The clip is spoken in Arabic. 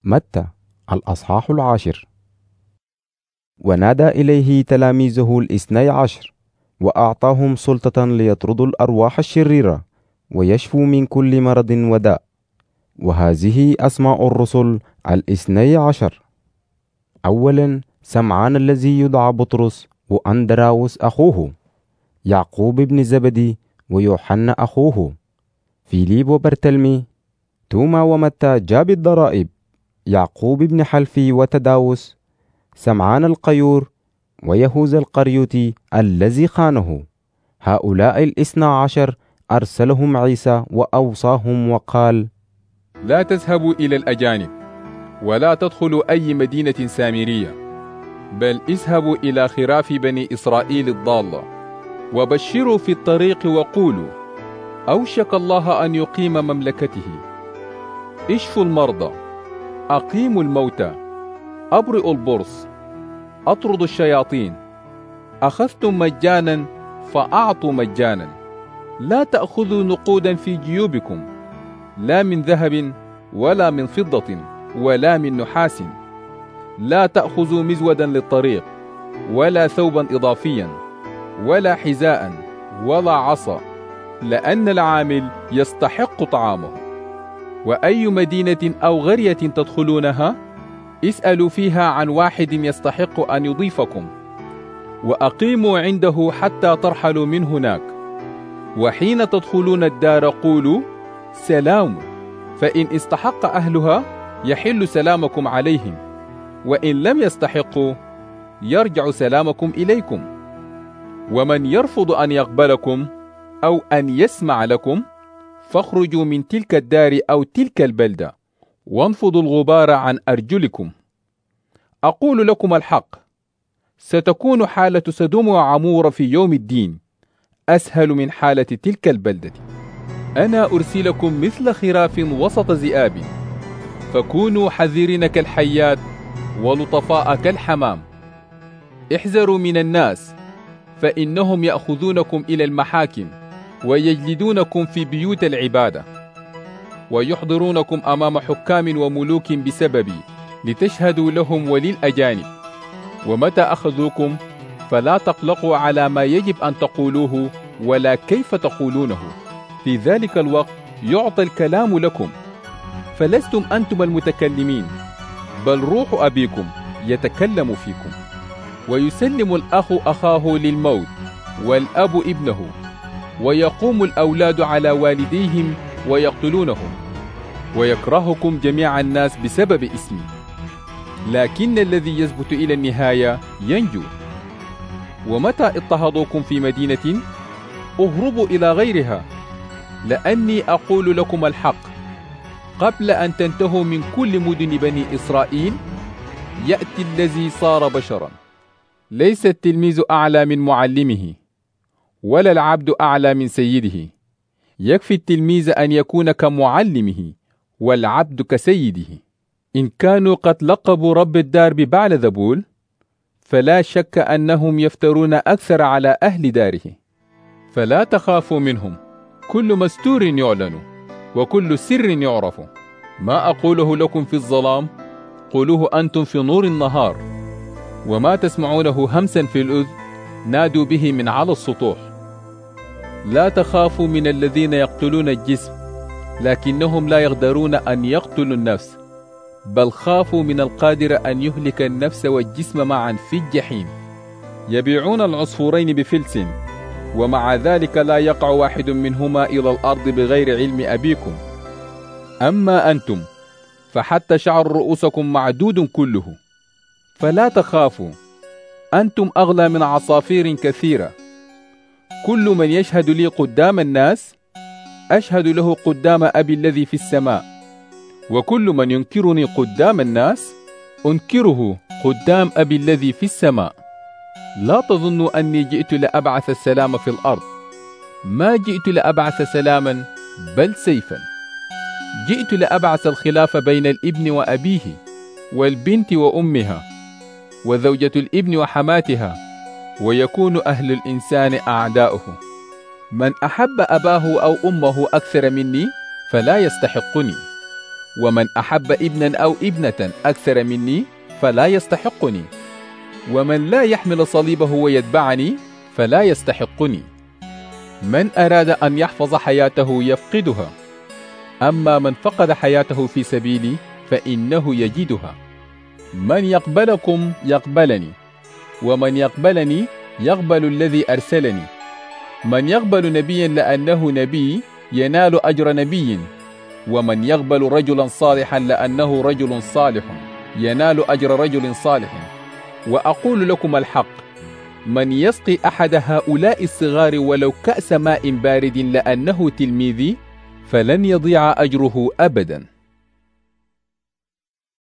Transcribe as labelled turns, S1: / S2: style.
S1: متى الأصحاح 10. ونادى إليه تلاميذه 12 وأعطاهم سلطة ليطردوا الأرواح الشريرة ويشفوا من كل مرض وداء. وهذه أسماء الرسل 12: أولا سمعان الذي يدعى بطرس، وأندراوس أخوه، يعقوب بن زبدي ويوحنا أخوه، فيليب وبرتلمي، توما ومتى جاب الضرائب، يعقوب بن حلفي وتداوس، سمعان القيور، ويهوذا القريوطي الذي خانه. هؤلاء 12 أرسلهم عيسى وأوصاهم وقال:
S2: لا تذهبوا إلى الأجانب، ولا تدخلوا أي مدينة سامرية، بل اذهبوا إلى خراف بني إسرائيل الضالة، وبشروا في الطريق وقولوا: أوشك الله أن يقيم مملكته. اشفوا المرضى، أقيموا الموتى، أبرئوا البرص، أطردوا الشياطين. أخذتم مجانا فأعطوا مجانا. لا تأخذوا نقودا في جيوبكم، لا من ذهب ولا من فضة ولا من نحاس. لا تأخذوا مزودا للطريق، ولا ثوبا إضافيا، ولا حذاء، ولا عصا، لأن العامل يستحق طعامه. وأي مدينة أو قرية تدخلونها اسألوا فيها عن واحد يستحق أن يضيفكم، وأقيموا عنده حتى ترحلوا من هناك. وحين تدخلون الدار قولوا: سلام. فإن استحق أهلها يحل سلامكم عليهم، وإن لم يستحقوا يرجع سلامكم إليكم. ومن يرفض أن يقبلكم أو أن يسمع لكم فاخرجوا من تلك الدار أو تلك البلدة، وانفضوا الغبار عن أرجلكم. أقول لكم الحق، ستكون حالة سدوم وعمور في يوم الدين أسهل من حالة تلك البلدة. أنا أرسلكم مثل خراف وسط ذئاب، فكونوا حذرين كالحيات ولطفاء كالحمام. احذروا من الناس، فإنهم يأخذونكم إلى المحاكم ويجلدونكم في بيوت العبادة، ويحضرونكم أمام حكام وملوك بسببي لتشهدوا لهم وللأجانب. ومتى أخذوكم فلا تقلقوا على ما يجب أن تقولوه ولا كيف تقولونه. في ذلك الوقت يعطى الكلام لكم، فلستم أنتم المتكلمين، بل روح أبيكم يتكلم فيكم. ويسلم الأخ أخاه للموت، والأب ابنه، ويقوم الأولاد على والديهم ويقتلونهم. ويكرهكم جميع الناس بسبب اسمي، لكن الذي يثبت إلى النهاية ينجو. ومتى اضطهدوكم في مدينة اهربوا إلى غيرها، لأني أقول لكم الحق، قبل أن تنتهوا من كل مدن بني إسرائيل يأتي الذي صار بشرا. ليس التلميذ أعلى من معلمه، ولا العبد أعلى من سيده. يكفي التلميذ أن يكون كمعلمه، والعبد كسيده. إن كانوا قد لقبوا رب الدار ببعلزبول، فلا شك أنهم يفترون أكثر على أهل داره. فلا تخافوا منهم، كل مستور يعلن، وكل سر يعرف. ما أقوله لكم في الظلام قولوه أنتم في نور النهار، وما تسمعونه همسا في الأذن نادوا به من على السطوح. لا تخافوا من الذين يقتلون الجسم، لكنهم لا يقدرون أن يقتلوا النفس، بل خافوا من القادر أن يهلك النفس والجسم معا في الجحيم. يبيعون العصفورين بفلس، ومع ذلك لا يقع واحد منهما إلى الأرض بغير علم أبيكم. أما أنتم فحتى شعر رؤوسكم معدود كله. فلا تخافوا، أنتم أغلى من عصافير كثيرة. كل من يشهد لي قدام الناس أشهد له قدام أبي الذي في السماء، وكل من ينكرني قدام الناس أنكره قدام أبي الذي في السماء. لا تظنوا أني جئت لأبعث السلام في الأرض، ما جئت لأبعث سلاما بل سيفا. جئت لأبعث الخلاف بين الابن وأبيه، والبنت وأمها، وزوجة الابن وحماتها، ويكون أهل الإنسان أعداؤه. من أحب أباه أو أمه أكثر مني فلا يستحقني، ومن أحب ابنا أو ابنة أكثر مني فلا يستحقني، ومن لا يحمل صليبه ويتبعني فلا يستحقني. من أراد أن يحفظ حياته يفقدها، أما من فقد حياته في سبيلي فإنه يجدها. من يقبلكم يقبلني، ومن يقبلني يقبل الذي أرسلني. من يقبل نبيا لأنه نبي ينال أجر نبي، ومن يقبل رجلا صالحا لأنه رجل صالح ينال أجر رجل صالح. وأقول لكم الحق، من يسقي أحد هؤلاء الصغار ولو كأس ماء بارد لأنه تلميذي فلن يضيع أجره أبدا.